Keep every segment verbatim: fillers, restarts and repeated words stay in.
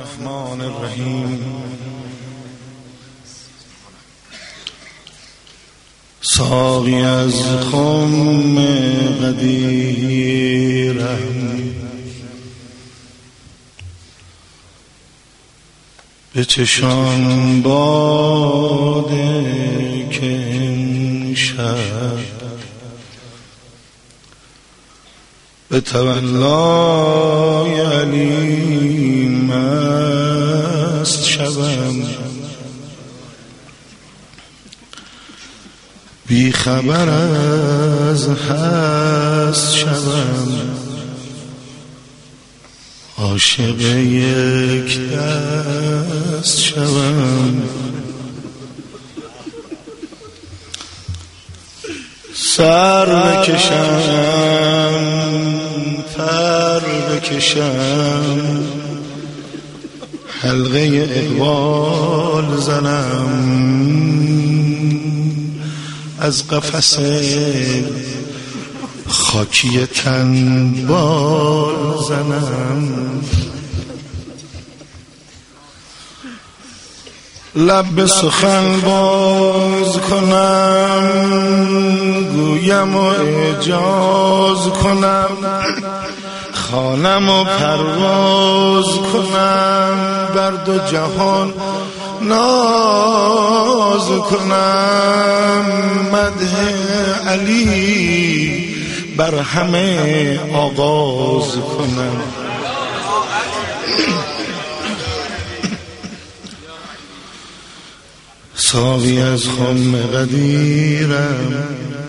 الرحمن الرحیم. ساقی از خم قدیرم به چشان باده که امشب به تولای علی مست شوم، بی خبر از هست شوم، عاشق یک دست شوم، سر بکشم پر بکشم، حلقه اقبال زنم، از قفس خاکی تن بال زنم، لب به سخن باز کنم، گویم و اعجاز کنم، خوانم و پرواز کنم، بر دو جهان ناز کنم، مدح علی بر همه آغاز کنم. ساقی از خم قدیرم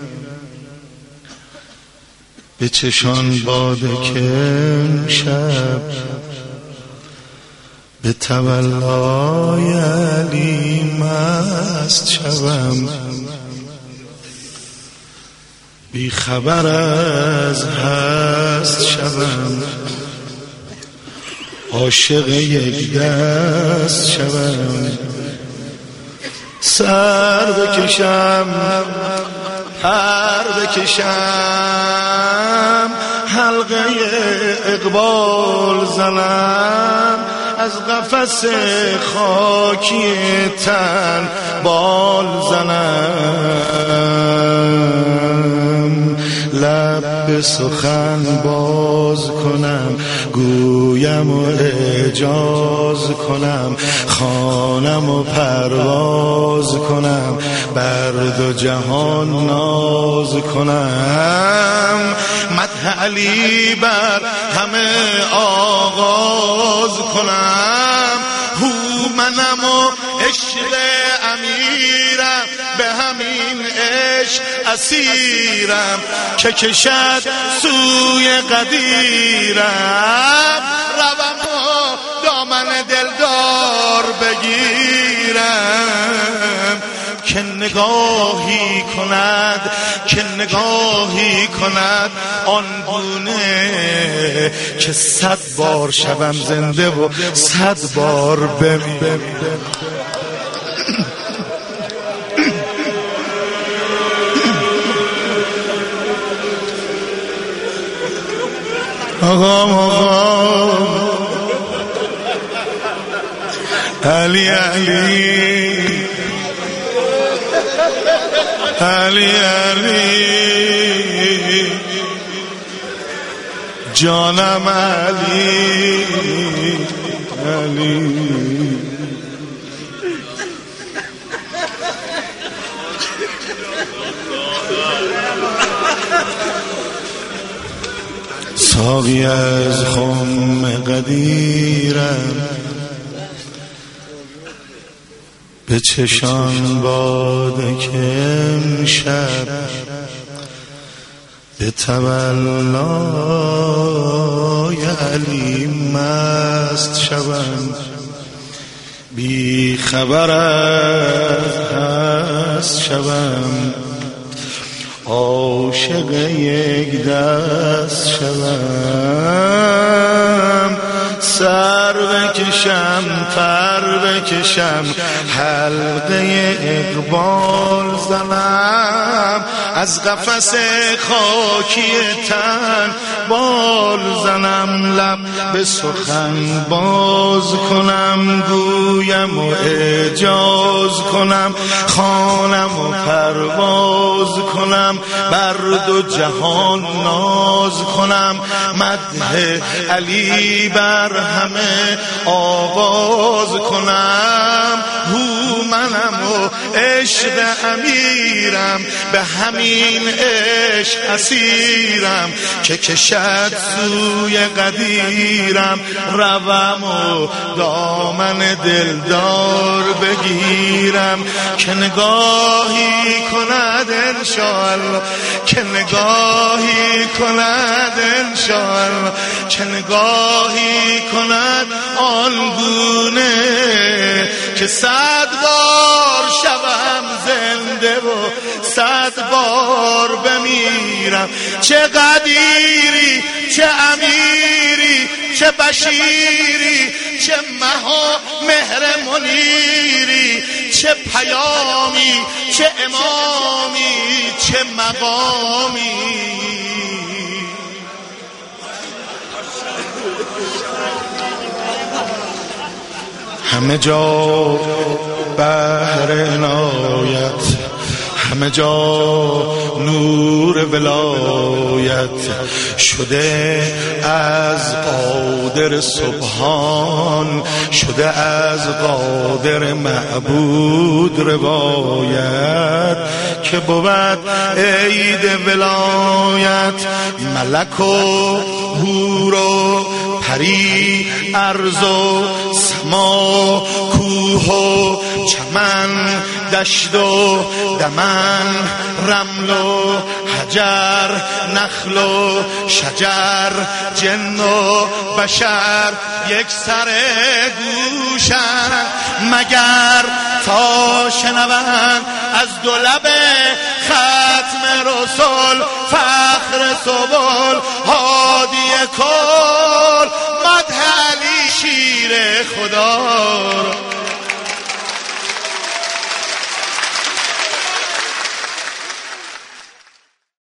به چشان باده که امشب به تولای علی مست شوم، بی خبر از هست شوم، عاشق یک دست شوم، سر بکشم پر بکشم، حلقه اقبال زنم، از قفس خاکی تن بال زنم، لب به سخن باز کنم، گویم و اعجاز کنم، خوانم و پرواز کنم، بر دو جهان ناز کنم، مدح علی بر همه آغاز کنم، هو منم و عشق امیرم، به همین عشق اسیرم، که کشد سوی قدیرم، روم و دامن دلدار بگیرم، که نگاهی کند که نگاهی کند آن گونه که صد بار شوم زنده و صد بار بمیرم. آقا آقا علی علی علی علی جانم علی علی ساقی از خم قدیرم به چشان باده که امشب به تولای علی مست شوم، بی خبر از هست شوم، عاشق یک دست شوم، سر بکشم پر بکشم حلقه اقبال زنم از قفس خاکی تن بال زنم لب به سخن باز کنم گویم و اعجاز کنم خوانم و پرواز کنم بر دو جهان ناز کنم مدح علی بر همه آواز کنم هو منم و عشق امیرم به همین عشق اسیرم که کشد سوی قدیرم روم و دامن دلدار بگیرم که نگاهی کند انشاءالله که نگاهی کند انشاءالله که نگاهی کند آنگونه که صد بار شوم زنده و صد بار بمیرم چه قدیری چه امیری چه بشیری چه مها مهر منیری چه پیامی چه امامی چه مقامی همه جا بحر عنایت همه جا نور ولایت شده از قادر سبحان شده از قادر معبود روایت که بود عید ولایت ملک و حور و پری ارض و سما کوه و چمن دشت و دمن رمل و حجر نخل و شجر جن و بشر یک سر گوشن مگر تا شنوند از دو لب ختم رسول فخر سبل ها